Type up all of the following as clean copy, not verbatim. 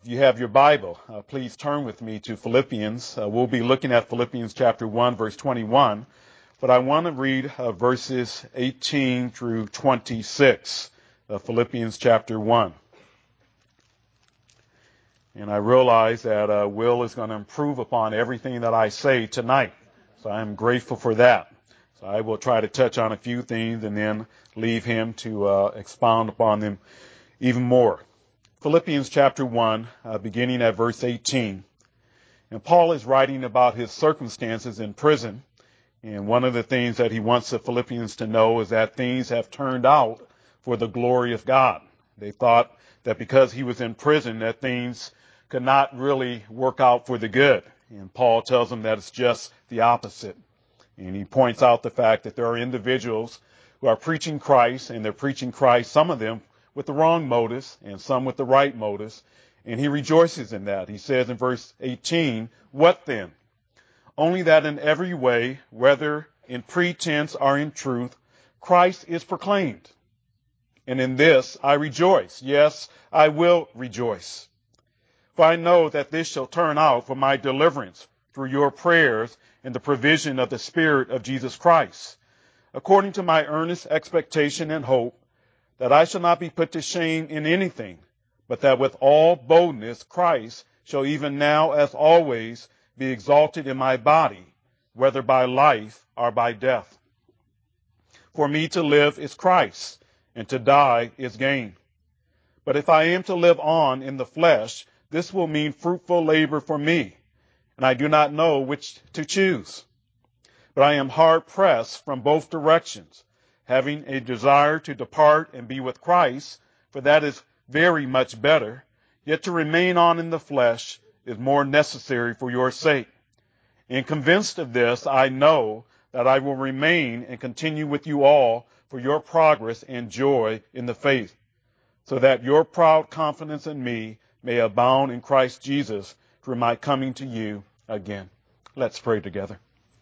If you have your Bible, please turn with me to Philippians. We'll be looking at Philippians chapter 1, verse 21, but I want to read verses 18 through 26 of Philippians chapter 1. And I realize that Will is going to improve upon everything that I say tonight, so I'm grateful for that. So I will try to touch on a few things and then leave him to expound upon them even more. Philippians chapter 1, beginning at verse 18. And Paul is writing about his circumstances in prison. And one of the things that he wants the Philippians to know is that things have turned out for the glory of God. They thought that because he was in prison that things could not really work out for the good. And Paul tells them that it's just the opposite. And he points out the fact that there are individuals who are preaching Christ, and they're preaching Christ, some of them with the wrong motives and some with the right motives, and he rejoices in that. He says in verse 18, "What then? Only that in every way, whether in pretense or in truth, Christ is proclaimed. And in this I rejoice. Yes, I will rejoice. For I know that this shall turn out for my deliverance through your prayers and the provision of the Spirit of Jesus Christ, according to my earnest expectation and hope, that I shall not be put to shame in anything, but that with all boldness Christ shall even now as always be exalted in my body, whether by life or by death. For me to live is Christ, and to die is gain. But if I am to live on in the flesh, this will mean fruitful labor for me, and I do not know which to choose. But I am hard pressed from both directions, having a desire to depart and be with Christ, for that is very much better, yet to remain on in the flesh is more necessary for your sake. And convinced of this, I know that I will remain and continue with you all for your progress and joy in the faith, so that your proud confidence in me may abound in Christ Jesus through my coming to you again." Let's pray together.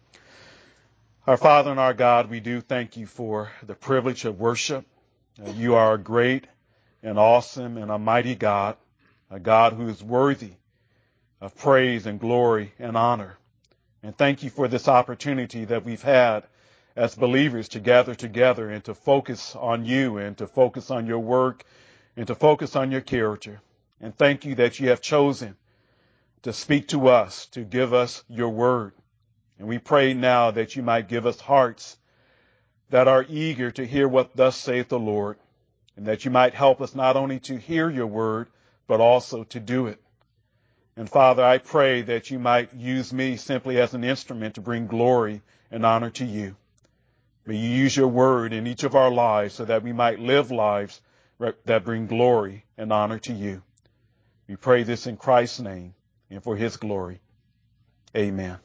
Our Father and our God, we do thank you for the privilege of worship. You are a great and awesome and a mighty God, a God who is worthy of praise and glory and honor. And thank you for this opportunity that we've had as believers to gather together and to focus on you and to focus on your work and to focus on your character. And thank you that you have chosen to speak to us, to give us your word. And we pray now that you might give us hearts that are eager to hear what thus saith the Lord, and that you might help us not only to hear your word, but also to do it. And Father, I pray that you might use me simply as an instrument to bring glory and honor to you. May you use your word in each of our lives so that we might live lives that bring glory and honor to you. We pray this in Christ's name and for his glory. Amen.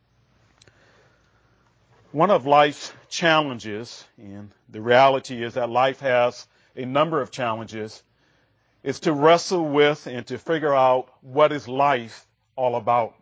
One of life's challenges, and the reality is that life has a number of challenges, is to wrestle with and to figure out what is life all about.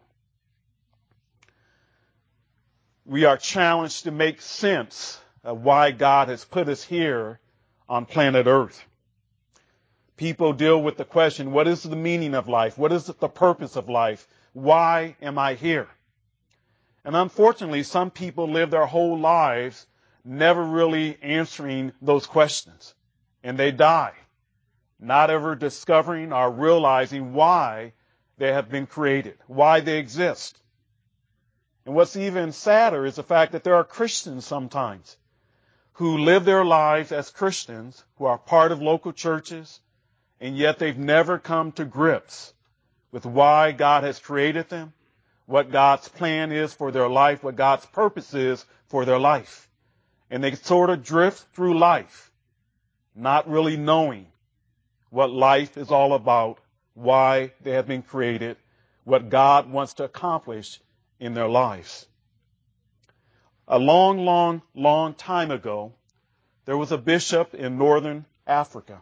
We are challenged to make sense of why God has put us here on planet Earth. People deal with the question, what is the meaning of life? What is the purpose of life? Why am I here? And unfortunately, some people live their whole lives never really answering those questions. And they die, not ever discovering or realizing why they have been created, why they exist. And what's even sadder is the fact that there are Christians sometimes who live their lives as Christians, who are part of local churches, and yet they've never come to grips with why God has created them, what God's plan is for their life, what God's purpose is for their life. And they sort of drift through life, not really knowing what life is all about, why they have been created, what God wants to accomplish in their lives. A long time ago, there was a bishop in northern Africa.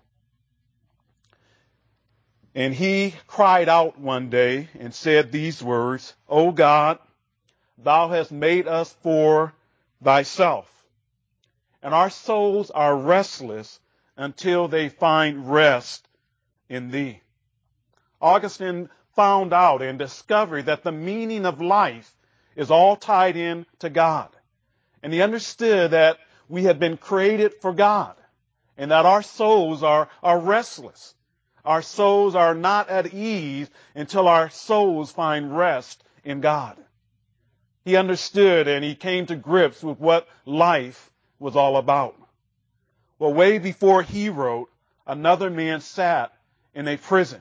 And he cried out one day and said these words, "O God, thou hast made us for thyself, and our souls are restless until they find rest in thee." Augustine found out and discovered that the meaning of life is all tied in to God. And he understood that we had been created for God and that our souls are restless. Our souls are not at ease until our souls find rest in God. He understood and he came to grips with what life was all about. Well, way before he wrote, another man sat in a prison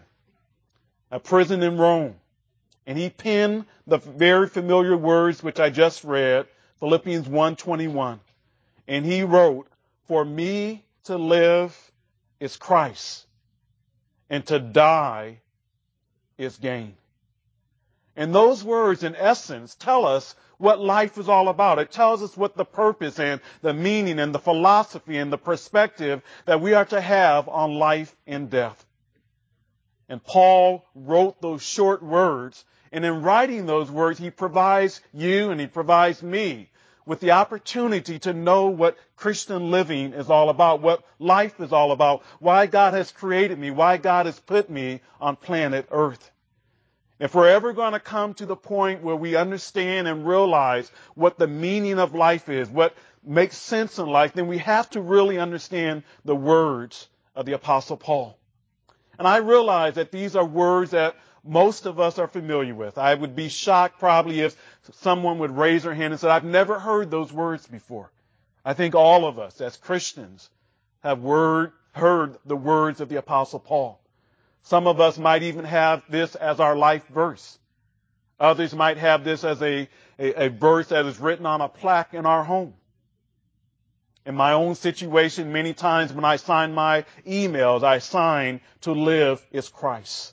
in Rome. And he penned the very familiar words which I just read, Philippians 1:21. And he wrote, "For me to live is Christ, and to die is gain." And those words, in essence, tell us what life is all about. It tells us what the purpose and the meaning and the philosophy and the perspective that we are to have on life and death. And Paul wrote those short words, and in writing those words, he provides you and he provides me with the opportunity to know what Christian living is all about, what life is all about, why God has created me, why God has put me on planet Earth. If we're ever going to come to the point where we understand and realize what the meaning of life is, what makes sense in life, then we have to really understand the words of the Apostle Paul. And I realize that these are words that most of us are familiar with. I would be shocked probably if someone would raise their hand and say, "I've never heard those words before." I think all of us as Christians have heard the words of the Apostle Paul. Some of us might even have this as our life verse. Others might have this as a verse that is written on a plaque in our home. In my own situation, many times when I sign my emails, I sign "To live is Christ."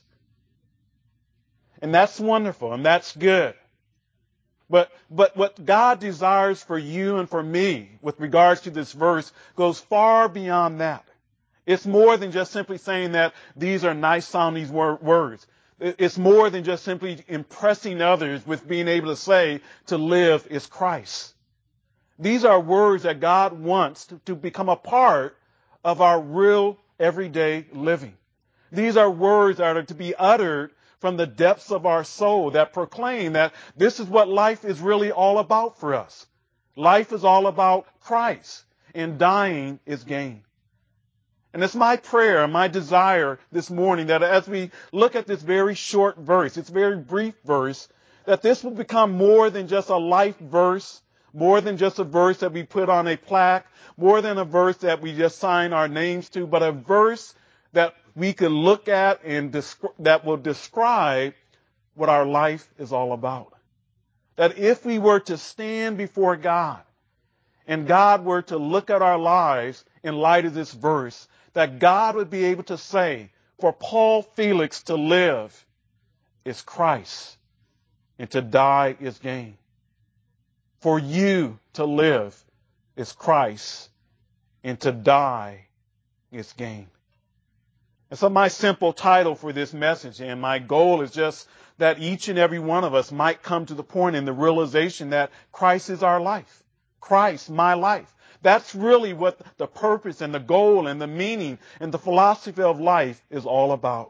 And that's wonderful and that's good. But what God desires for you and for me with regards to this verse goes far beyond that. It's more than just simply saying that these are nice sounding words. It's more than just simply impressing others with being able to say, "To live is Christ." These are words that God wants to become a part of our real everyday living. These are words that are to be uttered from the depths of our soul that proclaim that this is what life is really all about for us. Life is all about Christ, and dying is gain. And it's my prayer, my desire this morning that as we look at this very short verse, this very brief verse, that this will become more than just a life verse, more than just a verse that we put on a plaque, more than a verse that we just sign our names to, but a verse that we can look at and that will describe what our life is all about. That if we were to stand before God and God were to look at our lives in light of this verse, that God would be able to say, "For Paul Felix to live is Christ, and to die is gain. For you to live is Christ, and to die is gain." And so my simple title for this message and my goal is just that each and every one of us might come to the point in the realization that Christ is our life. Christ, my life. That's really what the purpose and the goal and the meaning and the philosophy of life is all about.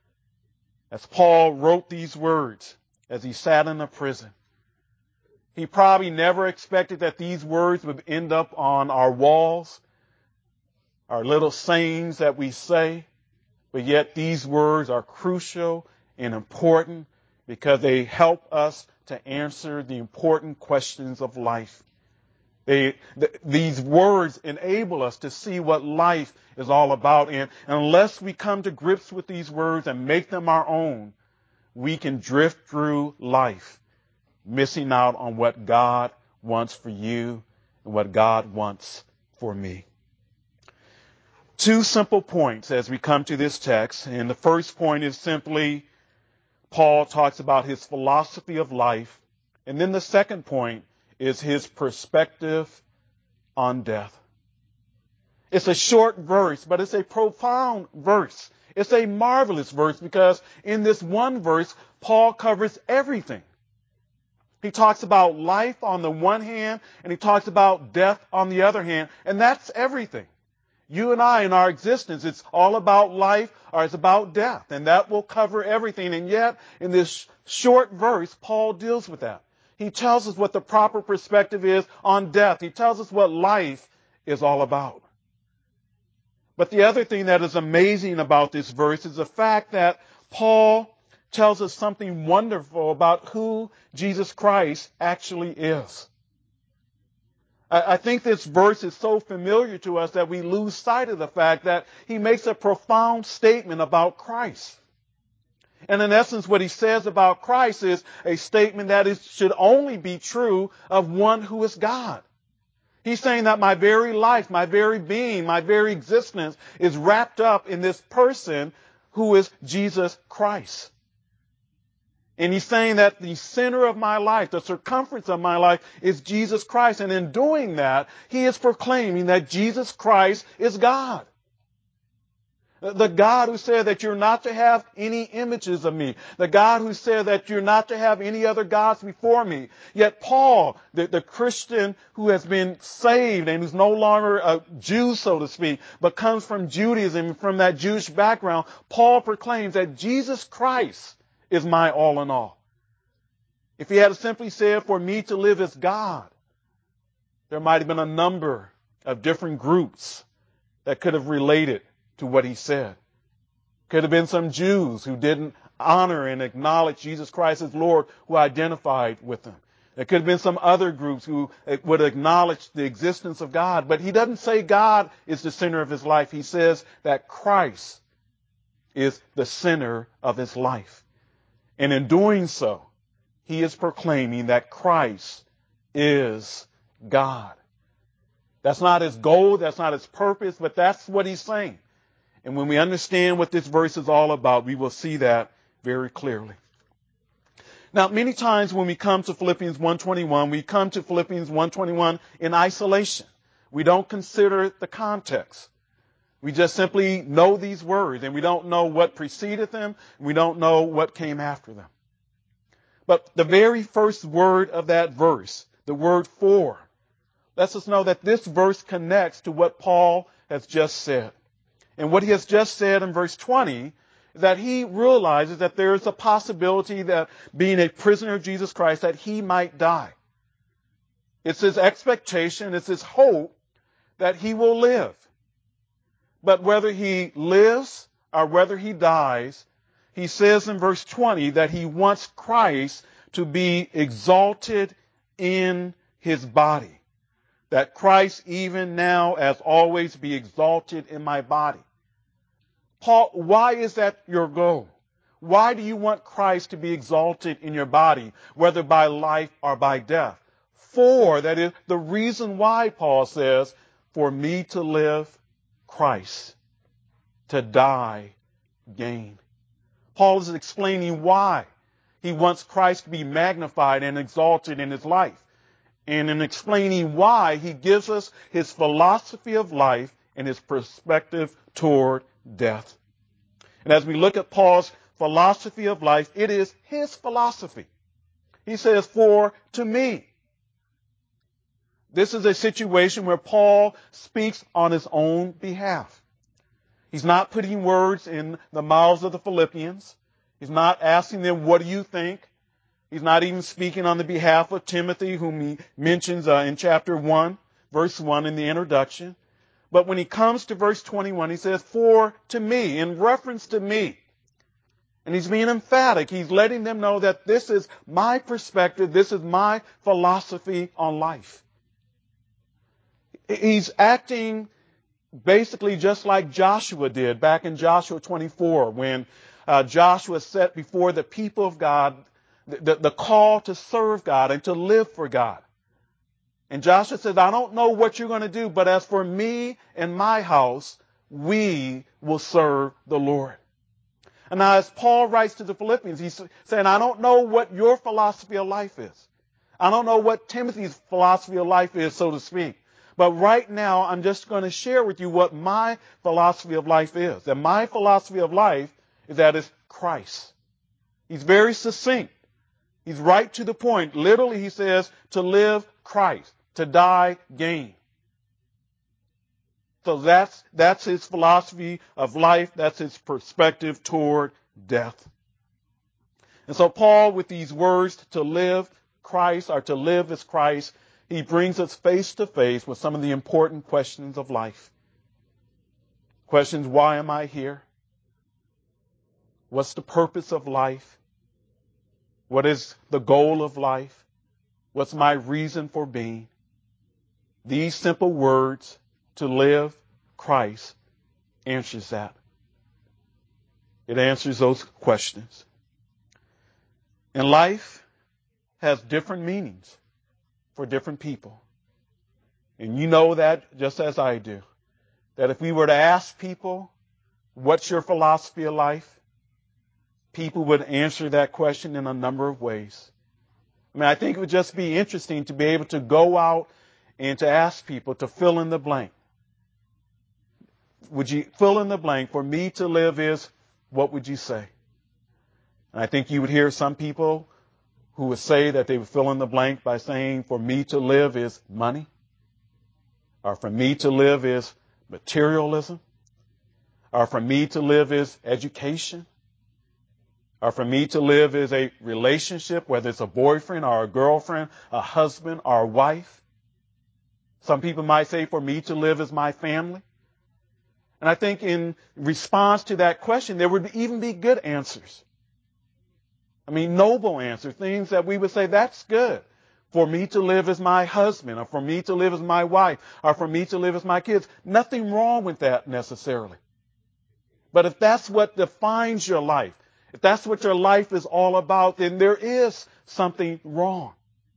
As Paul wrote these words as he sat in a prison, he probably never expected that these words would end up on our walls, our little sayings that we say, but yet these words are crucial and important because they help us to answer the important questions of life. These words enable us to see what life is all about. And unless we come to grips with these words and make them our own, we can drift through life, missing out on what God wants for you and what God wants for me. Two simple points as we come to this text. And the first point is simply Paul talks about his philosophy of life. And then the second point is his perspective on death. It's a short verse, but it's a profound verse. It's a marvelous verse because in this one verse, Paul covers everything. He talks about life on the one hand, and he talks about death on the other hand, and that's everything. You and I in our existence, it's all about life or it's about death, and that will cover everything. And yet, in this short verse, Paul deals with that. He tells us what the proper perspective is on death. He tells us what life is all about. But the other thing that is amazing about this verse is the fact that Paul tells us something wonderful about who Jesus Christ actually is. I think this verse is so familiar to us that we lose sight of the fact that he makes a profound statement about Christ. And in essence, what he says about Christ is a statement that should only be true of one who is God. He's saying that my very life, my very being, my very existence is wrapped up in this person who is Jesus Christ. And he's saying that the center of my life, the circumference of my life is Jesus Christ. And in doing that, he is proclaiming that Jesus Christ is God. The God who said that you're not to have any images of me. The God who said that you're not to have any other gods before me. Yet Paul, the Christian who has been saved and who's no longer a Jew, so to speak, but comes from Judaism, from that Jewish background, Paul proclaims that Jesus Christ is my all in all. If he had simply said, for me to live as God, there might have been a number of different groups that could have related to what he said. Could have been some Jews who didn't honor and acknowledge Jesus Christ as Lord, who identified with him. There could have been some other groups who would acknowledge the existence of God. But he doesn't say God is the center of his life. He says that Christ is the center of his life. And in doing so, he is proclaiming that Christ is God. That's not his goal, that's not his purpose, but that's what he's saying. And when we understand what this verse is all about, we will see that very clearly. Now, many times when we come to Philippians 1:21, we come to Philippians 1:21 in isolation. We don't consider the context. We just simply know these words, and we don't know what preceded them. We don't know what came after them. But the very first word of that verse, the word for, lets us know that this verse connects to what Paul has just said. And what he has just said in verse 20 is that he realizes that there is a possibility that being a prisoner of Jesus Christ, that he might die. It's his expectation, it's his hope that he will live. But whether he lives or whether he dies, he says in verse 20 that he wants Christ to be exalted in his body. That Christ even now as always be exalted in my body. Paul, why is that your goal? Why do you want Christ to be exalted in your body, whether by life or by death? For, that is the reason why Paul says, for me to live, Christ, to die, gain. Paul is explaining why he wants Christ to be magnified and exalted in his life. And in explaining why, he gives us his philosophy of life and his perspective toward death. And as we look at Paul's philosophy of life, it is his philosophy. He says, for to me. This is a situation where Paul speaks on his own behalf. He's not putting words in the mouths of the Philippians. He's not asking them, what do you think? He's not even speaking on the behalf of Timothy, whom he mentions in chapter 1, verse 1 in the introduction. But when he comes to verse 21, he says, for to me, in reference to me. And he's being emphatic. He's letting them know that this is my perspective. This is my philosophy on life. He's acting basically just like Joshua did back in Joshua 24, when Joshua set before the people of God the call to serve God and to live for God. And Joshua says, I don't know what you're going to do, but as for me and my house, we will serve the Lord. And now as Paul writes to the Philippians, he's saying, I don't know what your philosophy of life is. I don't know what Timothy's philosophy of life is, so to speak. But right now, I'm just going to share with you what my philosophy of life is. And my philosophy of life is that it's Christ. He's very succinct. He's right to the point. Literally, he says, to live, Christ. To die, gain. So that's his philosophy of life. That's his perspective toward death. And so Paul, with these words, to live Christ, or to live as Christ, he brings us face to face with some of the important questions of life. Questions: why am I here? What's the purpose of life? What is the goal of life? What's my reason for being? These simple words, to live Christ, answers that. It answers those questions. And life has different meanings for different people. And you know that just as I do. That if we were to ask people, what's your philosophy of life? People would answer that question in a number of ways. I mean, I think it would just be interesting to be able to go out and to ask people to fill in the blank. Would you fill in the blank? For me to live is, what would you say? And I think you would hear some people who would say that they would fill in the blank by saying, for me to live is money. Or for me to live is materialism. Or for me to live is education. Or for me to live is a relationship, whether it's a boyfriend or a girlfriend, a husband or a wife. Some people might say, for me to live is my family. And I think in response to that question, there would even be good answers. I mean, noble answers, things that we would say, that's good. For me to live as my husband, or for me to live as my wife, or for me to live as my kids. Nothing wrong with that necessarily. But if that's what defines your life, if that's what your life is all about, then there is something wrong.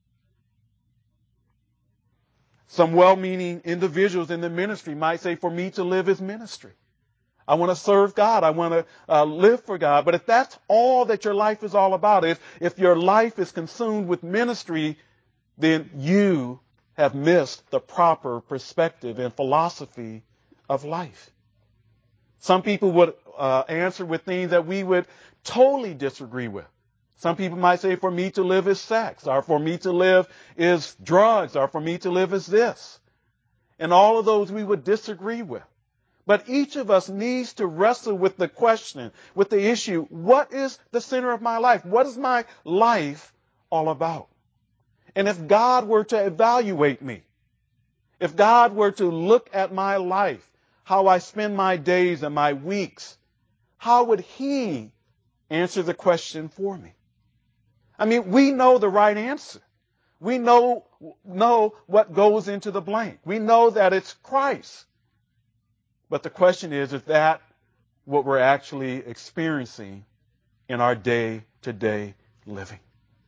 Some well-meaning individuals in the ministry might say, for me to live is ministry. I want to serve God. I want to live for God. But if that's all that your life is all about, if your life is consumed with ministry, then you have missed the proper perspective and philosophy of life. Some people would answer with things that we would totally disagree with. Some people might say, for me to live is sex, or for me to live is drugs, or for me to live is this. And all of those we would disagree with. But each of us needs to wrestle with the question, with the issue, what is the center of my life? What is my life all about? And if God were to evaluate me, if God were to look at my life, how I spend my days and my weeks, how would He answer the question for me? I mean, we know the right answer. We know what goes into the blank. We know that it's Christ. But the question is that what we're actually experiencing in our day-to-day living?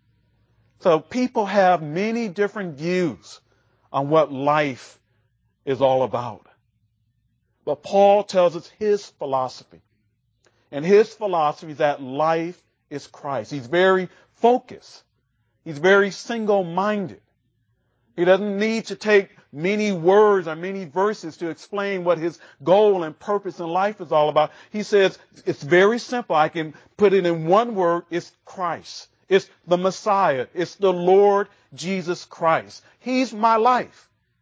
So people have many different views on what life is all about. But Paul tells us his philosophy. And his philosophy is that life is Christ. He's very focused. He's very single-minded. He doesn't need to take many words or many verses to explain what his goal and purpose in life is all about. He says, it's very simple. I can put it in one word. It's Christ. It's the Messiah. It's the Lord Jesus Christ. He's my life.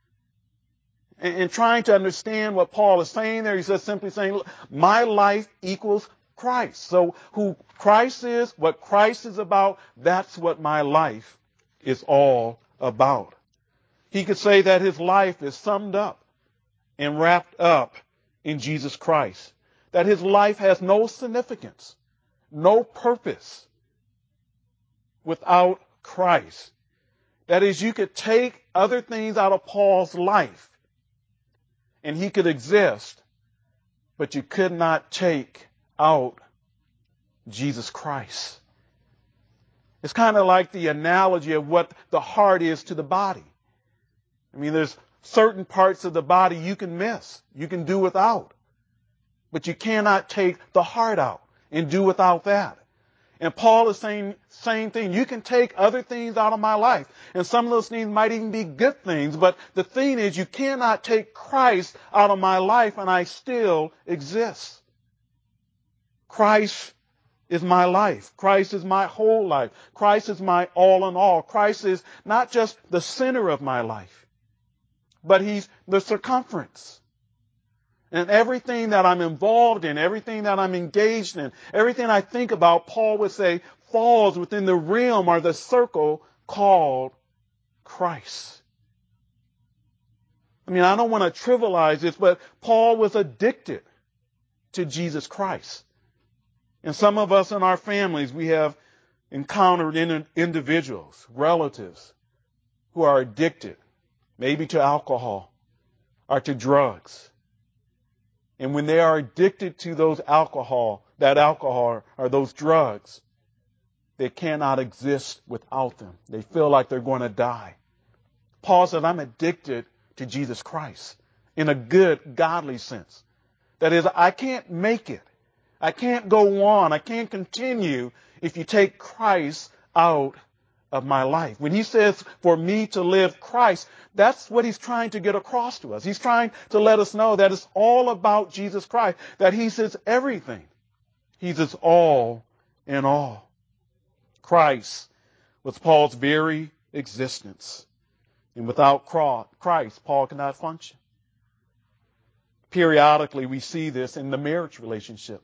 And trying to understand what Paul is saying there, he's just simply saying, look, my life equals Christ. So who Christ is, what Christ is about, that's what my life is all about. He could say that his life is summed up and wrapped up in Jesus Christ. That his life has no significance, no purpose without Christ. That is, you could take other things out of Paul's life and he could exist, but you could not take out Jesus Christ. It's kind of like the analogy of what the heart is to the body. I mean, there's certain parts of the body you can miss, you can do without, but you cannot take the heart out and do without that. And Paul is saying same thing. You can take other things out of my life, and some of those things might even be good things, but the thing is, you cannot take Christ out of my life and I still exist. Christ is my life. Christ is my whole life. Christ is my all in all. Christ is not just the center of my life, but He's the circumference. And everything that I'm involved in, everything that I'm engaged in, everything I think about, Paul would say, falls within the realm or the circle called Christ. I mean, I don't want to trivialize this, but Paul was addicted to Jesus Christ. And some of us in our families, we have encountered individuals, relatives, who are addicted, maybe to alcohol or to drugs. And when they are addicted to that alcohol or those drugs, they cannot exist without them. They feel like they're going to die. Paul said, I'm addicted to Jesus Christ in a good, godly sense. That is, I can't make it. I can't go on. I can't continue if you take Christ out of my life. When he says, for me to live Christ, that's what he's trying to get across to us. He's trying to let us know that it's all about Jesus Christ, that he's his everything. He's his all in all. Christ was Paul's very existence. And without Christ, Paul cannot function. Periodically, we see this in the marriage relationship.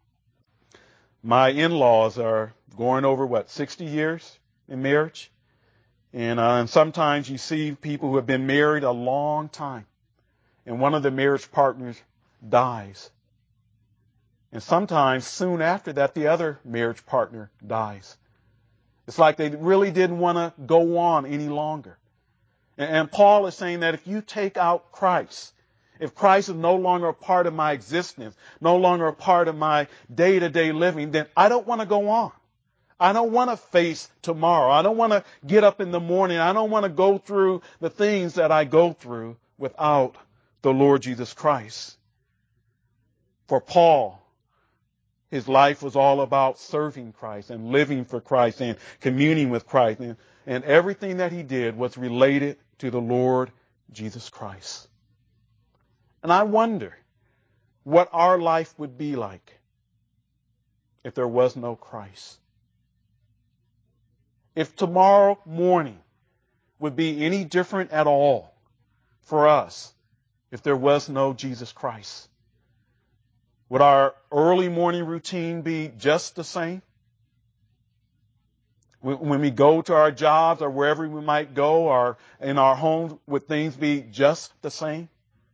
My in-laws are going over, 60 years in marriage? And sometimes you see people who have been married a long time, and one of the marriage partners dies. And sometimes soon after that, the other marriage partner dies. It's like they really didn't want to go on any longer. And Paul is saying that if you take out Christ, if Christ is no longer a part of my existence, no longer a part of my day-to-day living, then I don't want to go on. I don't want to face tomorrow. I don't want to get up in the morning. I don't want to go through the things that I go through without the Lord Jesus Christ. For Paul, his life was all about serving Christ and living for Christ and communing with Christ. And everything that he did was related to the Lord Jesus Christ. And I wonder what our life would be like if there was no Christ. If tomorrow morning would be any different at all for us if there was no Jesus Christ. Would our early morning routine be just the same? When we go to our jobs or wherever we might go or in our homes, would things be just the same?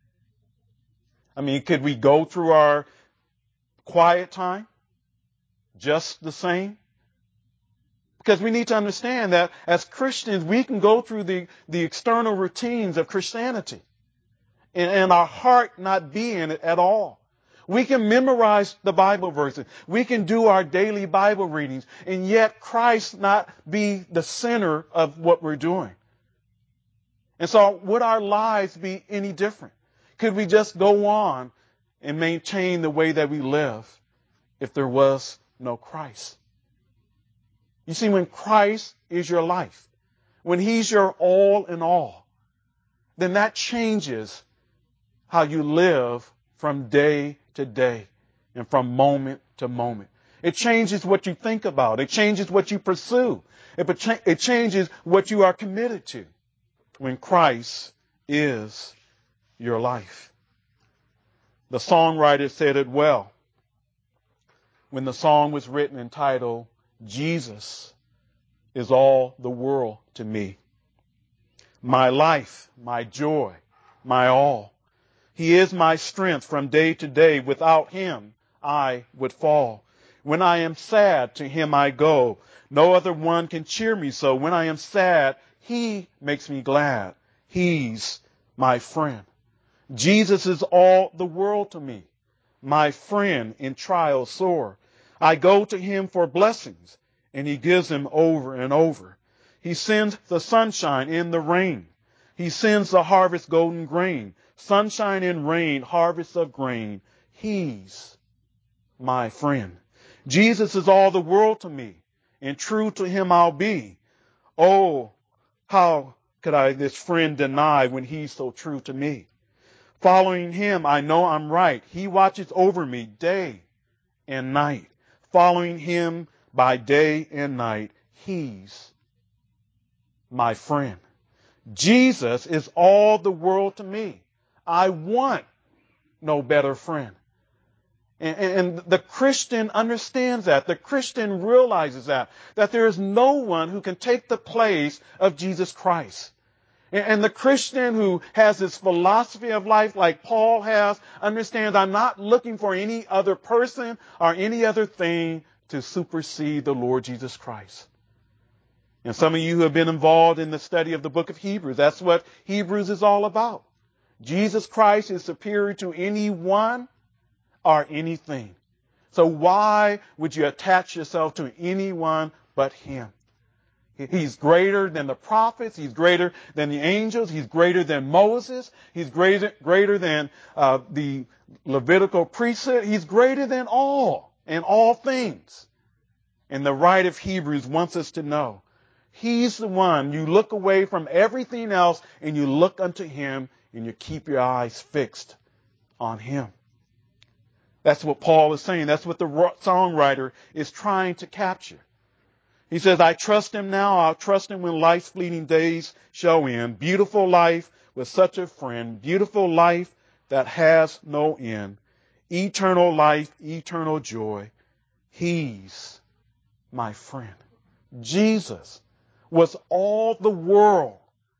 I mean, could we go through our quiet time just the same? Because we need to understand that as Christians, we can go through the external routines of Christianity and our heart not be in it at all. We can memorize the Bible verses. We can do our daily Bible readings, and yet Christ not be the center of what we're doing. And so would our lives be any different? Could we just go on and maintain the way that we live if there was no Christ? You see, when Christ is your life, when he's your all in all, then that changes how you live from day to day and from moment to moment. It changes what you think about. It changes what you pursue. It changes what you are committed to when Christ is your life. The songwriter said it well when the song was written entitled, Jesus is all the world to me. My life, my joy, my all. He is my strength from day to day. Without him, I would fall. When I am sad, to him I go. No other one can cheer me so. When I am sad, he makes me glad. He's my friend. Jesus is all the world to me. My friend in trials sore. I go to him for blessings, and he gives them over and over. He sends the sunshine in the rain. He sends the harvest golden grain. Sunshine and rain, harvest of grain. He's my friend. Jesus is all the world to me, and true to him I'll be. Oh, how could I this friend deny when he's so true to me? Following him, I know I'm right. He watches over me day and night. Following him by day and night, he's my friend. Jesus is all the world to me. I want no better friend. And the Christian understands that. The Christian realizes that there is no one who can take the place of Jesus Christ. And the Christian who has this philosophy of life like Paul has understands I'm not looking for any other person or any other thing to supersede the Lord Jesus Christ. And some of you who have been involved in the study of the book of Hebrews, that's what Hebrews is all about. Jesus Christ is superior to anyone or anything. So why would you attach yourself to anyone but him? He's greater than the prophets. He's greater than the angels. He's greater than Moses. He's greater than the Levitical priesthood. He's greater than all and all things. And the writer of Hebrews wants us to know he's the one. You look away from everything else and you look unto him and you keep your eyes fixed on him. That's what Paul is saying. That's what the songwriter is trying to capture. He says, I trust him now. I'll trust him when life's fleeting days shall end. Beautiful life with such a friend. Beautiful life that has no end. Eternal life, eternal joy. He's my friend. Jesus was all the world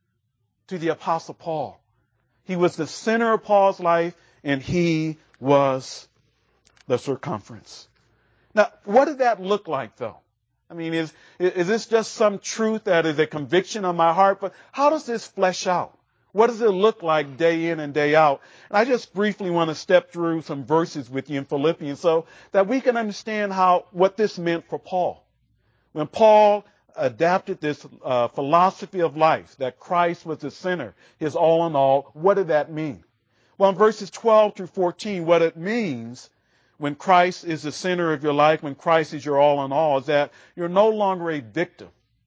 to the Apostle Paul. He was the center of Paul's life, and he was the circumference. Now, what did that look like, though? I mean, is this just some truth that is a conviction of my heart? But how does this flesh out? What does it look like day in and day out? And I just briefly want to step through some verses with you in Philippians so that we can understand what this meant for Paul. When Paul adapted this philosophy of life, that Christ was the center, his all in all, what did that mean? Well, in verses 12 through 14, what it means when Christ is the center of your life, when Christ is your all in all, is that you're no longer a victim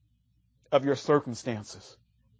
of your circumstances.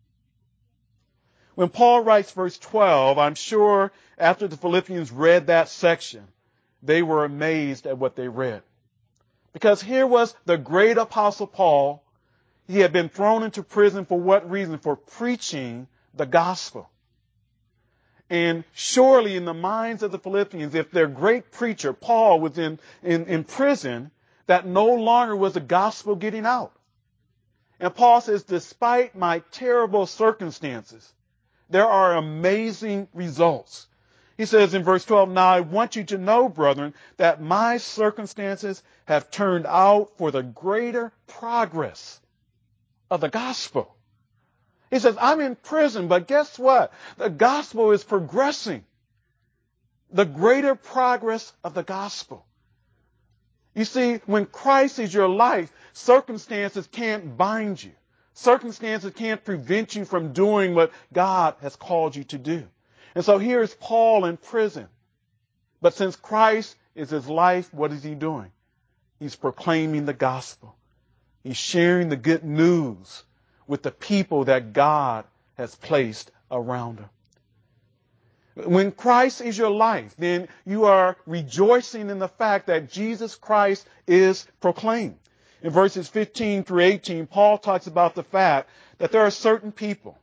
When Paul writes verse 12, I'm sure after the Philippians read that section, they were amazed at what they read. Because here was the great apostle Paul. He had been thrown into prison for what reason? For preaching the gospel. And surely in the minds of the Philippians, if their great preacher, Paul, was in prison, that no longer was the gospel getting out. And Paul says, despite my terrible circumstances, there are amazing results. He says in verse 12, now I want you to know, brethren, that my circumstances have turned out for the greater progress of the gospel. He says, I'm in prison, but guess what? The gospel is progressing. The greater progress of the gospel. You see, when Christ is your life, circumstances can't bind you. Circumstances can't prevent you from doing what God has called you to do. And so here's Paul in prison. But since Christ is his life, what is he doing? He's proclaiming the gospel. He's sharing the good news with the people that God has placed around him. When Christ is your life, then you are rejoicing in the fact that Jesus Christ is proclaimed. In verses 15 through 18, Paul talks about the fact that there are certain people,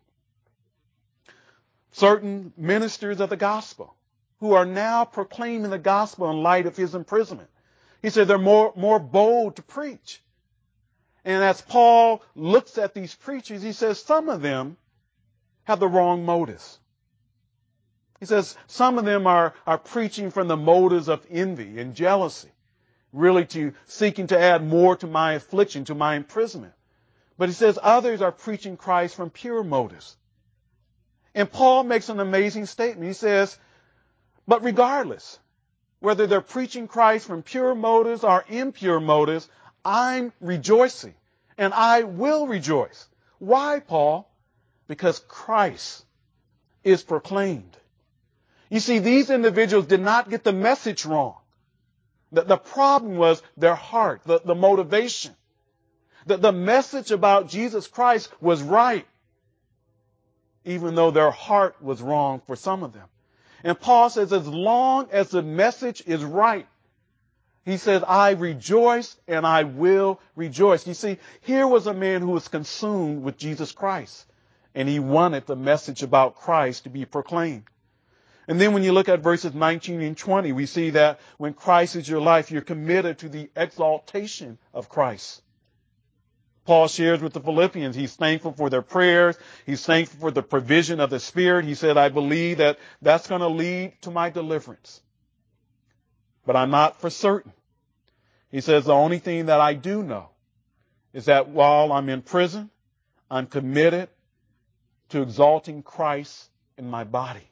certain ministers of the gospel, who are now proclaiming the gospel in light of his imprisonment. He said they're more bold to preach. And as Paul looks at these preachers, he says some of them have the wrong motives. He says some of them are preaching from the motives of envy and jealousy, really seeking to add more to my affliction, to my imprisonment. But he says others are preaching Christ from pure motives. And Paul makes an amazing statement. He says, but regardless, whether they're preaching Christ from pure motives or impure motives, I'm rejoicing, and I will rejoice. Why, Paul? Because Christ is proclaimed. You see, these individuals did not get the message wrong. The problem was their heart, the motivation. The message about Jesus Christ was right, even though their heart was wrong for some of them. And Paul says, as long as the message is right, he says, I rejoice and I will rejoice. You see, here was a man who was consumed with Jesus Christ, and he wanted the message about Christ to be proclaimed. And then when you look at verses 19 and 20, we see that when Christ is your life, you're committed to the exaltation of Christ. Paul shares with the Philippians, he's thankful for their prayers. He's thankful for the provision of the Spirit. He said, I believe that that's going to lead to my deliverance. But I'm not for certain. He says, the only thing that I do know is that while I'm in prison, I'm committed to exalting Christ in my body.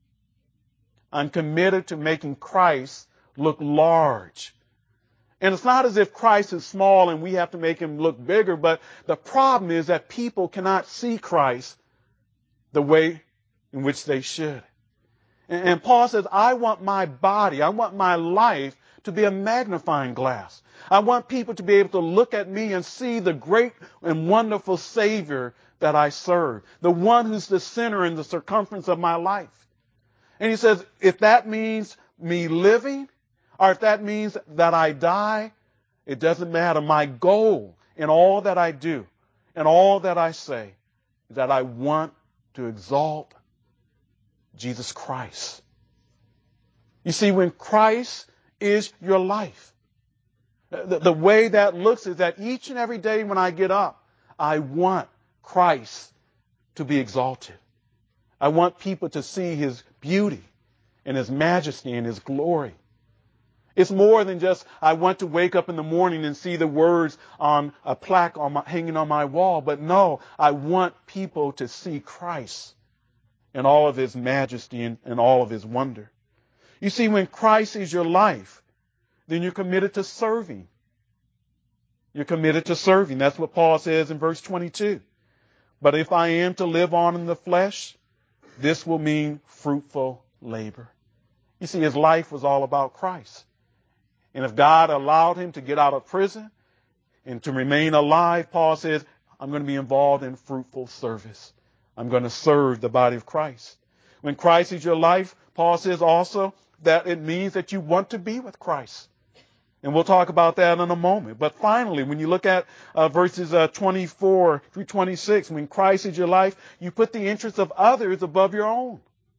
I'm committed to making Christ look large. And it's not as if Christ is small and we have to make him look bigger, but the problem is that people cannot see Christ the way in which they should. And Paul says, I want my body, I want my life to be a magnifying glass. I want people to be able to look at me and see the great and wonderful Savior that I serve, the one who's the center and the circumference of my life. And he says, if that means me living, or if that means that I die, it doesn't matter. My goal in all that I do and all that I say is that I want to exalt Jesus Christ. You see, when Christ is your life, the way that looks is that each and every day when I get up, I want Christ to be exalted. I want people to see his beauty and his majesty and his glory. It's more than just, I want to wake up in the morning and see the words on a plaque hanging on my wall. But no, I want people to see Christ in all of his majesty and all of his wonder. You see, when Christ is your life, then you're committed to serving. You're committed to serving. That's what Paul says in verse 22. But if I am to live on in the flesh, this will mean fruitful labor. You see, his life was all about Christ. And if God allowed him to get out of prison and to remain alive, Paul says, I'm going to be involved in fruitful service. I'm going to serve the body of Christ. When Christ is your life, Paul says also that it means that you want to be with Christ. And we'll talk about that in a moment. But finally, when you look at verses 24 through 26, when Christ is your life, you put the interests of others above your own.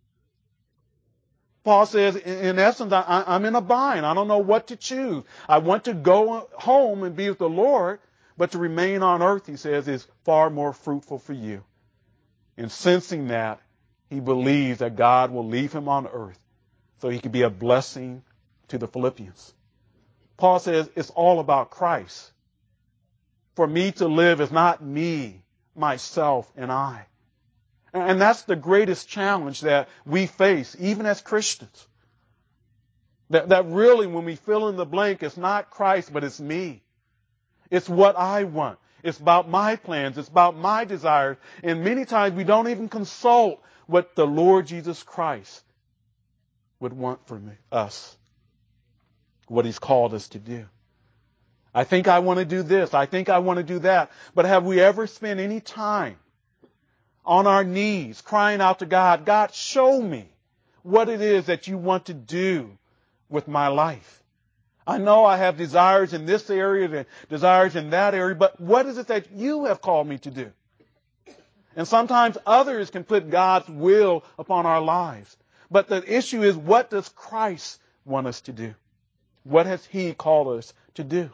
Paul says, in essence, I'm in a bind. I don't know what to choose. I want to go home and be with the Lord, but to remain on earth, he says, is far more fruitful for you. And sensing that, he believes that God will leave him on earth so he can be a blessing to the Philippians. Paul says, it's all about Christ. For me to live is not me, myself, and I. And that's the greatest challenge that we face, even as Christians. That really, when we fill in the blank, it's not Christ, but it's me. It's what I want. It's about my plans. It's about my desires. And many times we don't even consult what the Lord Jesus Christ would want from us, what he's called us to do. I think I want to do this. I think I want to do that. But have we ever spent any time on our knees, crying out to God, God, show me what it is that you want to do with my life. I know I have desires in this area and desires in that area, but what is it that you have called me to do? And sometimes others can put God's will upon our lives. But the issue is, what does Christ want us to do? What has he called us to do?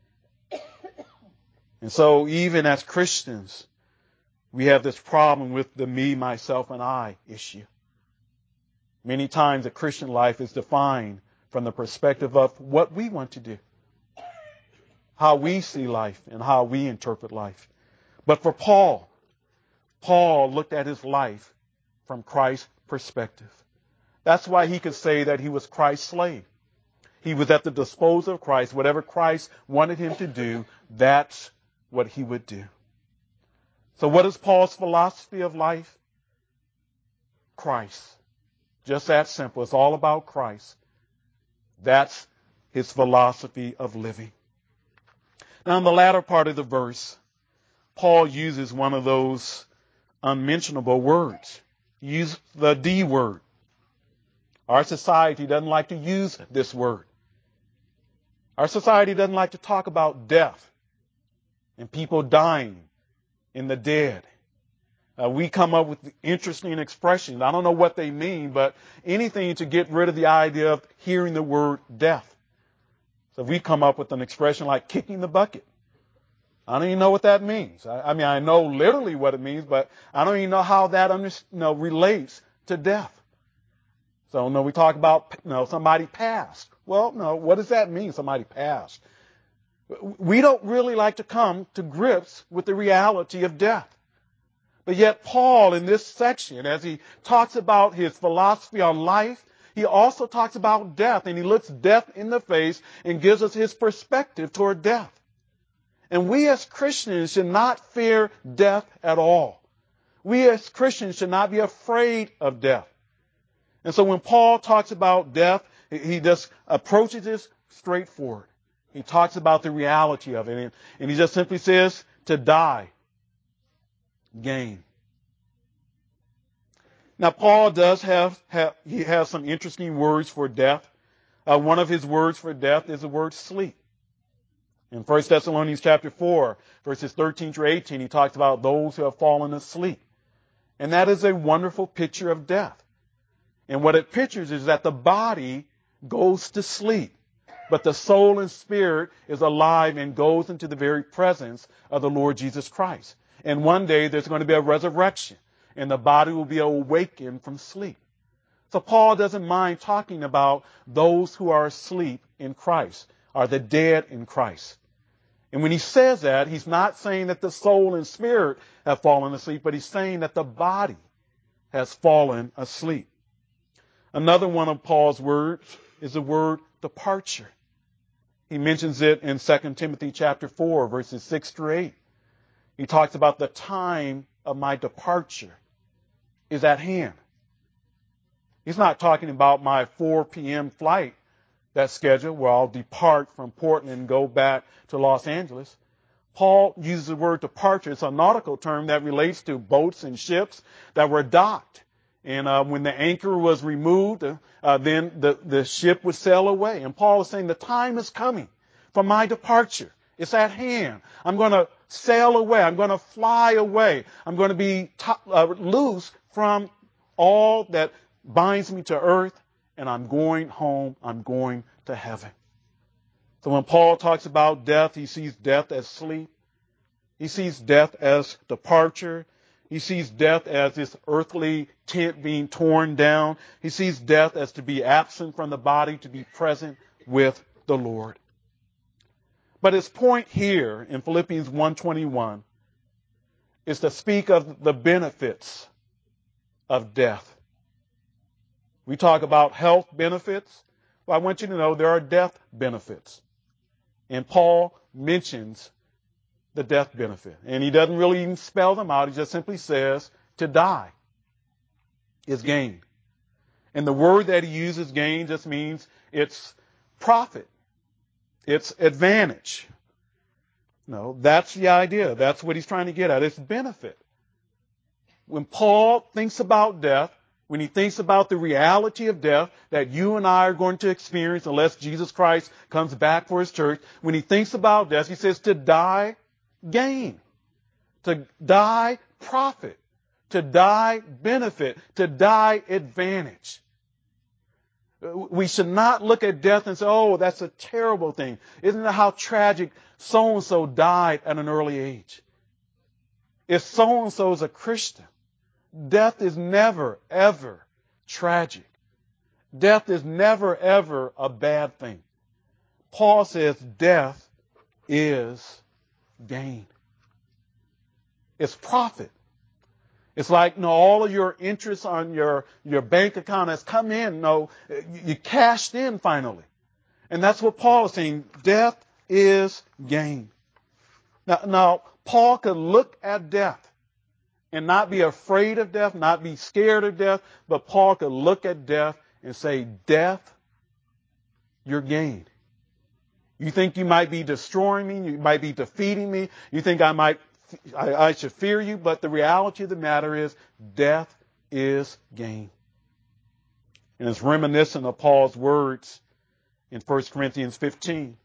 And so even as Christians, we have this problem with the me, myself, and I issue. Many times the Christian life is defined from the perspective of what we want to do, how we see life, and how we interpret life. But for Paul looked at his life from Christ's perspective. That's why he could say that he was Christ's slave. He was at the disposal of Christ. Whatever Christ wanted him to do, that's what he would do. So what is Paul's philosophy of life? Christ. Just that simple. It's all about Christ. That's his philosophy of living. Now, in the latter part of the verse, Paul uses one of those unmentionable words. He uses the D word. Our society doesn't like to use this word. Our society doesn't like to talk about death and people dying and the dead. We come up with interesting expressions. I don't know what they mean, but anything to get rid of the idea of hearing the word death. So we come up with an expression like kicking the bucket. I don't even know what that means. I mean, I know literally what it means, but I don't even know how that relates to death. So, we talk about, somebody passed. Well, no, what does that mean, somebody passed? We don't really like to come to grips with the reality of death. But yet Paul, in this section, as he talks about his philosophy on life, he also talks about death, and he looks death in the face and gives us his perspective toward death. And we as Christians should not fear death at all. We as Christians should not be afraid of death. And so when Paul talks about death, he just approaches this straightforward. He talks about the reality of it, and he just simply says, to die, gain. Now, Paul does have some interesting words for death. One of his words for death is the word sleep. In 1 Thessalonians chapter 4, verses 13 through 18, he talks about those who have fallen asleep. And that is a wonderful picture of death. And what it pictures is that the body goes to sleep, but the soul and spirit is alive and goes into the very presence of the Lord Jesus Christ. And one day there's going to be a resurrection, and the body will be awakened from sleep. So Paul doesn't mind talking about those who are asleep in Christ, are the dead in Christ. And when he says that, he's not saying that the soul and spirit have fallen asleep, but he's saying that the body has fallen asleep. Another one of Paul's words is the word departure. He mentions it in 2 Timothy chapter 4, verses 6 through 8. He talks about the time of my departure is at hand. He's not talking about my 4 p.m. flight that's scheduled where I'll depart from Portland and go back to Los Angeles. Paul uses the word departure. It's a nautical term that relates to boats and ships that were docked. And when the anchor was removed, then the ship would sail away. And Paul is saying the time is coming for my departure. It's at hand. I'm going to sail away. I'm going to fly away. I'm going to be loose from all that binds me to earth, and I'm going home. I'm going to heaven. So when Paul talks about death, he sees death as sleep. He sees death as departure. He sees death as this earthly tent being torn down. He sees death as to be absent from the body, to be present with the Lord. But his point here in Philippians 1:21 is to speak of the benefits of death. We talk about health benefits. Well, I want you to know there are death benefits. And Paul mentions the death benefit. And he doesn't really even spell them out. He just simply says to die is gain. And the word that he uses, gain, just means it's profit. It's advantage. No, that's the idea. That's what he's trying to get at. It's benefit. When Paul thinks about death, when he thinks about the reality of death that you and I are going to experience unless Jesus Christ comes back for his church, when he thinks about death, he says to die, gain. To die, profit. To die, benefit. To die, advantage. We should not look at death and say, oh, that's a terrible thing. Isn't it how tragic so-and-so died at an early age? If so-and-so is a Christian, death is never, ever tragic. Death is never, ever a bad thing. Paul says death is gain. It's profit. It's like, all of your interest on your bank account has come in. You cashed in finally. And that's what Paul is saying. Death is gain. Now, Paul could look at death and not be afraid of death, not be scared of death, but Paul could look at death and say, death, your gain. You think you might be destroying me, you might be defeating me, you think I should fear you, but the reality of the matter is death is gain. And it's reminiscent of Paul's words in 1 Corinthians 15,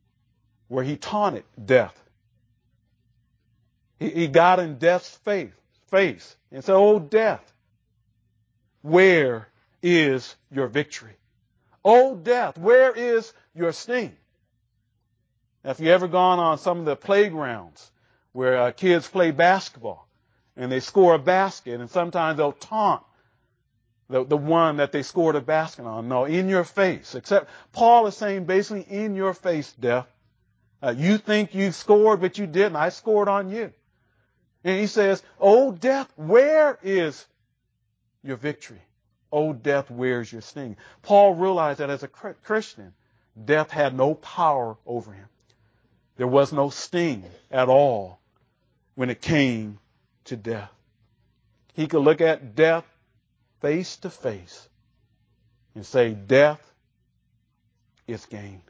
where he taunted death. He got in death's face face and say, "Oh, death, where is your victory? Oh, death, where is your sting?" Now, if you've ever gone on some of the playgrounds where kids play basketball and they score a basket, and sometimes they'll taunt the one that they scored a basket on. No, in your face. Except Paul is saying basically, in your face, death. You think you scored, but you didn't. I scored on you. And he says, "Oh, death, where is your victory? Oh, death, where's your sting?" Paul realized that as a Christian, death had no power over him. There was no sting at all when it came to death. He could look at death face to face and say, "Death is gain."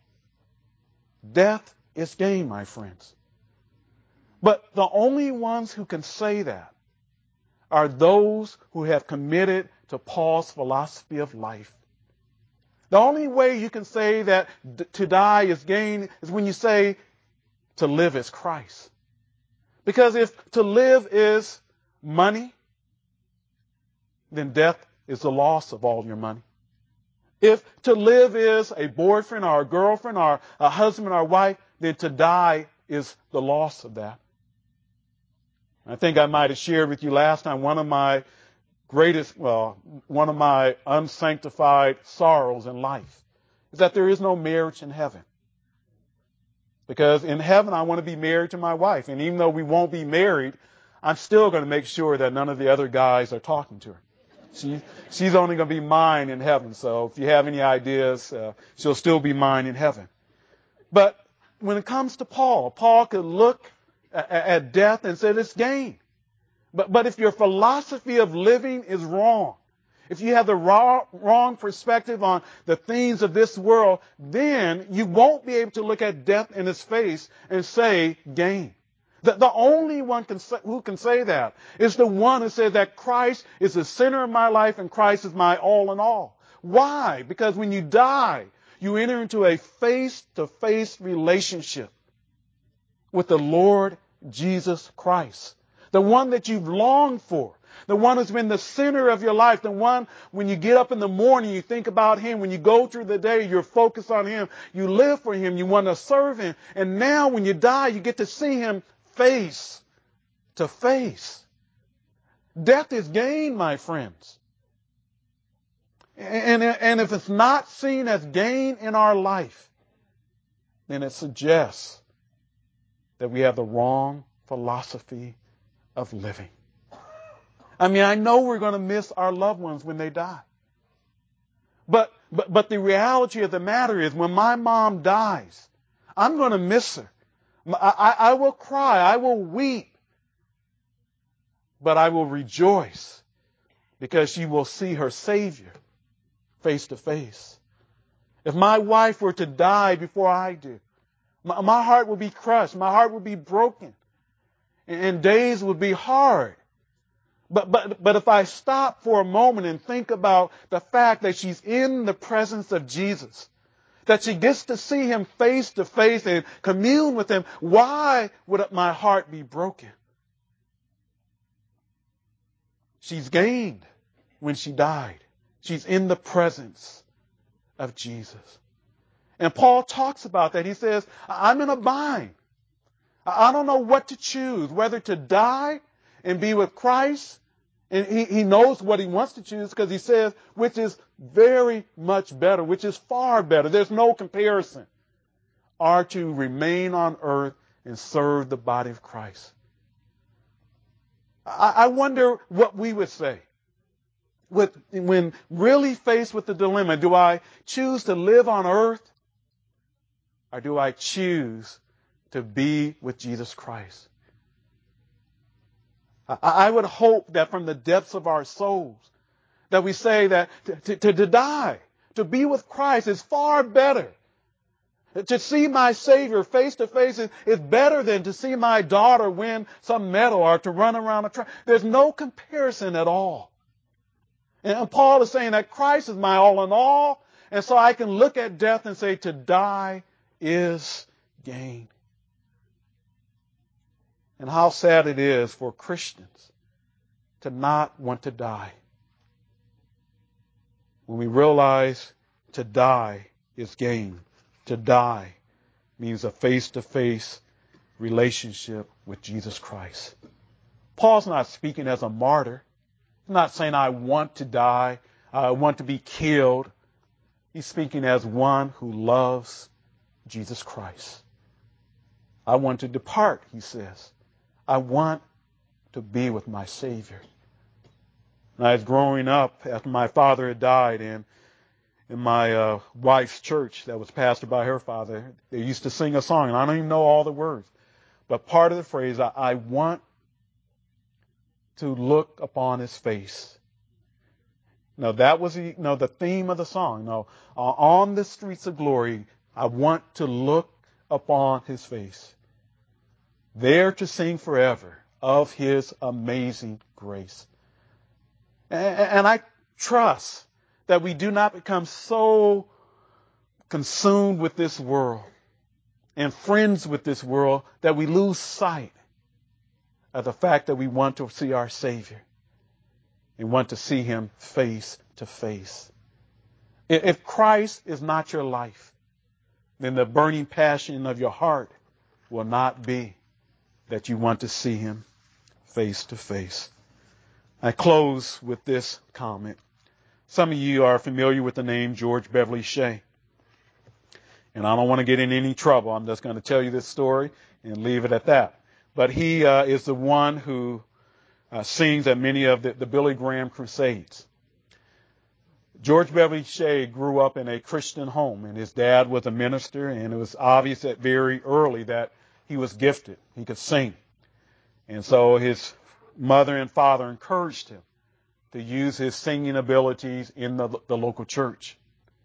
Death is gain, my friends. But the only ones who can say that are those who have committed to Paul's philosophy of life. The only way you can say that to die is gain is when you say to live is Christ. Because if to live is money, then death is the loss of all your money. If to live is a boyfriend or a girlfriend or a husband or a wife, then to die is the loss of that. I think I might have shared with you last time one of my unsanctified sorrows in life is that there is no marriage in heaven. Because in heaven, I want to be married to my wife. And even though we won't be married, I'm still going to make sure that none of the other guys are talking to her. She's only going to be mine in heaven. So if you have any ideas, she'll still be mine in heaven. But when it comes to Paul could look at death and say it's gain. But if your philosophy of living is wrong, if you have the wrong perspective on the things of this world, then you won't be able to look at death in its face and say gain. The only one who can say that is the one who says that Christ is the center of my life and Christ is my all in all. Why? Because when you die, you enter into a face-to-face relationship with the Lord Jesus Christ, the one that you've longed for, the one who's been the center of your life, the one when you get up in the morning, you think about Him. When you go through the day, you're focused on Him. You live for Him. You want to serve Him. And now when you die, you get to see Him face to face. Death is gain, my friends. And if it's not seen as gain in our life, then it suggests that we have the wrong philosophy of living. I mean, I know we're going to miss our loved ones when they die. But the reality of the matter is when my mom dies, I'm going to miss her. I will cry. I will weep. But I will rejoice because she will see her Savior face to face. If my wife were to die before I do, my heart would be crushed. My heart would be broken. And days would be hard. But if I stop for a moment and think about the fact that she's in the presence of Jesus, that she gets to see Him face to face and commune with Him, why would my heart be broken? She's gained when she died. She's in the presence of Jesus. And Paul talks about that. He says, I'm in a bind. I don't know what to choose, whether to die and be with Christ. And he knows what he wants to choose because he says, which is very much better, which is far better. There's no comparison. Are to remain on earth and serve the body of Christ. I wonder what we would say when really faced with the dilemma. Do I choose to live on earth or do I choose to be with Jesus Christ? I would hope that from the depths of our souls that we say that to die, to be with Christ is far better. To see my Savior face to face is better than to see my daughter win some medal or to run around a track. There's no comparison at all. And Paul is saying that Christ is my all in all, and so I can look at death and say to die is gain. And how sad it is for Christians to not want to die. When we realize to die is gain. To die means a face-to-face relationship with Jesus Christ. Paul's not speaking as a martyr. He's not saying, I want to die. I want to be killed. He's speaking as one who loves Jesus Christ. I want to depart, he says. I want to be with my Savior. When I was growing up, after my father had died, and in my wife's church that was pastored by her father, they used to sing a song, and I don't even know all the words. But part of the phrase, I want to look upon his face. Now, that was the theme of the song. Now, on the streets of glory, I want to look upon his face. There to sing forever of his amazing grace. And I trust that we do not become so consumed with this world and friends with this world that we lose sight of the fact that we want to see our Savior and want to see him face to face. If Christ is not your life, then the burning passion of your heart will not be that you want to see him face to face. I close with this comment. Some of you are familiar with the name George Beverly Shea. And I don't want to get in any trouble. I'm just going to tell you this story and leave it at that. But he is the one who sings at many of the Billy Graham crusades. George Beverly Shea grew up in a Christian home, and his dad was a minister, and it was obvious that very early that he was gifted. He could sing. And so his mother and father encouraged him to use his singing abilities in the local church.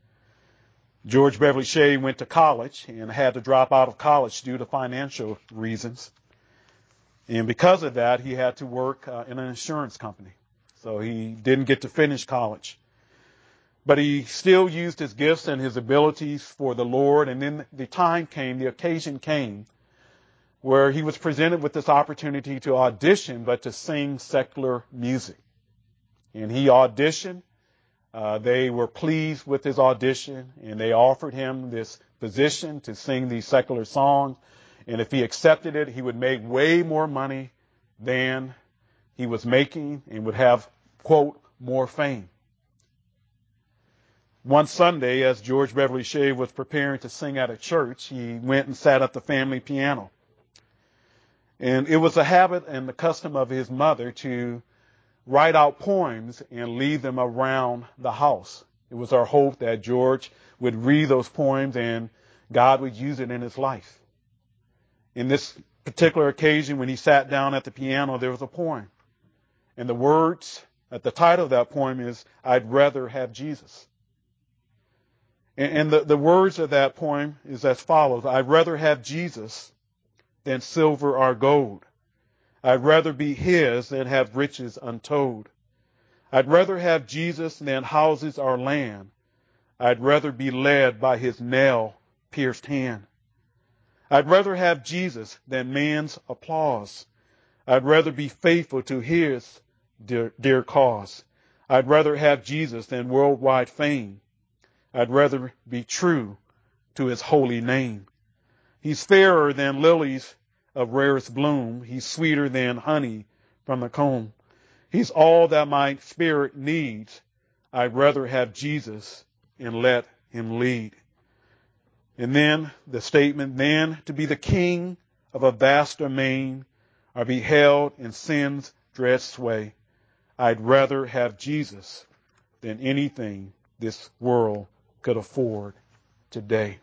George Beverly Shea went to college and had to drop out of college due to financial reasons. And because of that, he had to work in an insurance company. So he didn't get to finish college. But he still used his gifts and his abilities for the Lord. And then the occasion came, where he was presented with this opportunity to audition, but to sing secular music. And he auditioned. They were pleased with his audition, and they offered him this position to sing these secular songs. And if he accepted it, he would make way more money than he was making and would have, quote, more fame. One Sunday, as George Beverly Shea was preparing to sing at a church, he went and sat at the family piano. And it was a habit and the custom of his mother to write out poems and leave them around the house. It was our hope that George would read those poems and God would use it in his life. In this particular occasion, when he sat down at the piano, there was a poem. And the words at the title of that poem is, I'd Rather Have Jesus. And the words of that poem is as follows. I'd rather have Jesus than silver or gold. I'd rather be his than have riches untold. I'd rather have Jesus than houses or land. I'd rather be led by his nail-pierced hand. I'd rather have Jesus than man's applause. I'd rather be faithful to his dear cause. I'd rather have Jesus than worldwide fame. I'd rather be true to his holy name. He's fairer than lilies of rarest bloom. He's sweeter than honey from the comb. He's all that my spirit needs. I'd rather have Jesus and let him lead. And then the statement, then to be the king of a vast domain or be held in sin's dread sway. I'd rather have Jesus than anything this world could afford today.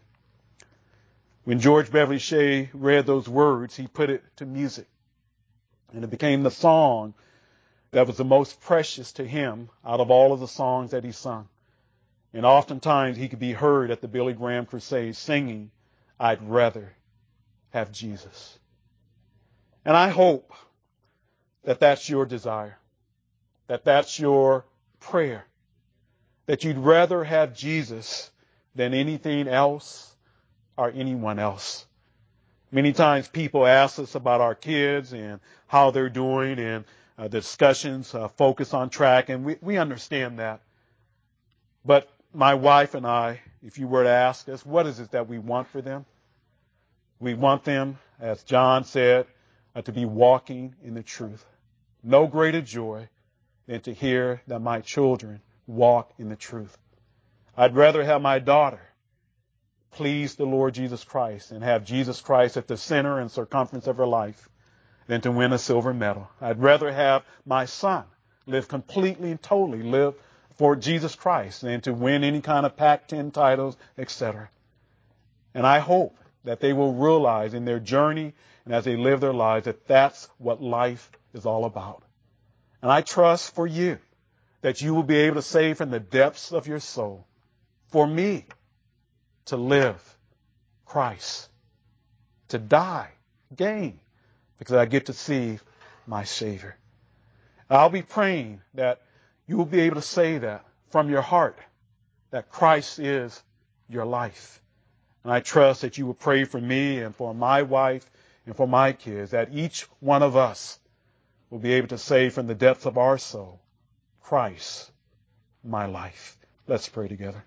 When George Beverly Shea read those words, he put it to music. And it became the song that was the most precious to him out of all of the songs that he sung. And oftentimes he could be heard at the Billy Graham crusade singing, I'd rather have Jesus. And I hope that that's your desire, that that's your prayer, that you'd rather have Jesus than anything else or anyone else. Many times people ask us about our kids and how they're doing, and The discussions focus on track, and we understand that. But my wife and I, if you were to ask us, what is it that we want for them? We want them, as John said, to be walking in the truth. No greater joy than to hear that my children walk in the truth. I'd rather have my daughter please the Lord Jesus Christ and have Jesus Christ at the center and circumference of her life than to win a silver medal. I'd rather have my son live completely and totally live for Jesus Christ than to win any kind of Pac-10 titles, etc. And I hope that they will realize in their journey and as they live their lives that that's what life is all about. And I trust for you that you will be able to say from the depths of your soul, for me to live, Christ, to die, gain, because I get to see my Savior. I'll be praying that you will be able to say that from your heart, that Christ is your life. And I trust that you will pray for me and for my wife and for my kids, that each one of us will be able to say from the depths of our soul, Christ, my life. Let's pray together.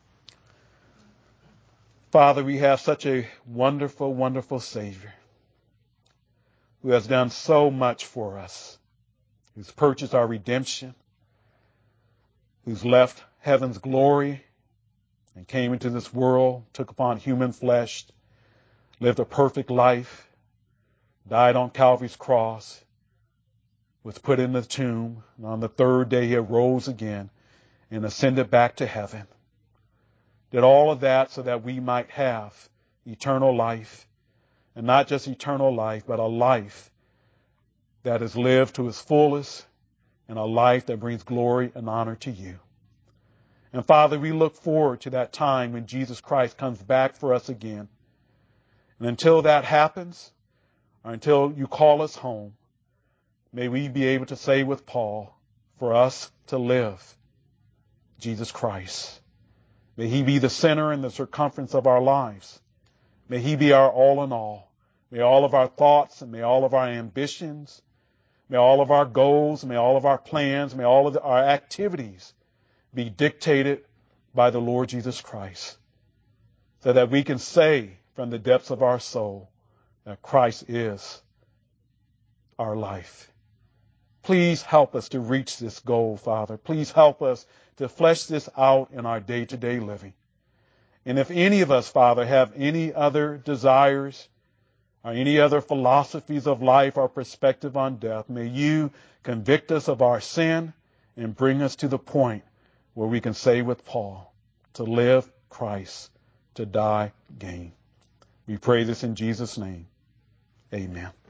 Father, we have such a wonderful, wonderful Savior who has done so much for us, who's purchased our redemption, who's left heaven's glory and came into this world, took upon human flesh, lived a perfect life, died on Calvary's cross, was put in the tomb, and on the third day he arose again and ascended back to heaven. Did all of that so that we might have eternal life, and not just eternal life, but a life that is lived to its fullest and a life that brings glory and honor to you. And Father, we look forward to that time when Jesus Christ comes back for us again. And until that happens, or until you call us home, may we be able to say with Paul, for us to live, Jesus Christ. May he be the center and the circumference of our lives. May he be our all in all. May all of our thoughts and may all of our ambitions, may all of our goals, may all of our plans, may all of our activities be dictated by the Lord Jesus Christ, so that we can say from the depths of our soul that Christ is our life. Please help us to reach this goal, Father. Please help us to flesh this out in our day-to-day living. And if any of us, Father, have any other desires or any other philosophies of life or perspective on death, may you convict us of our sin and bring us to the point where we can say with Paul, to live, Christ, to die, gain. We pray this in Jesus' name. Amen.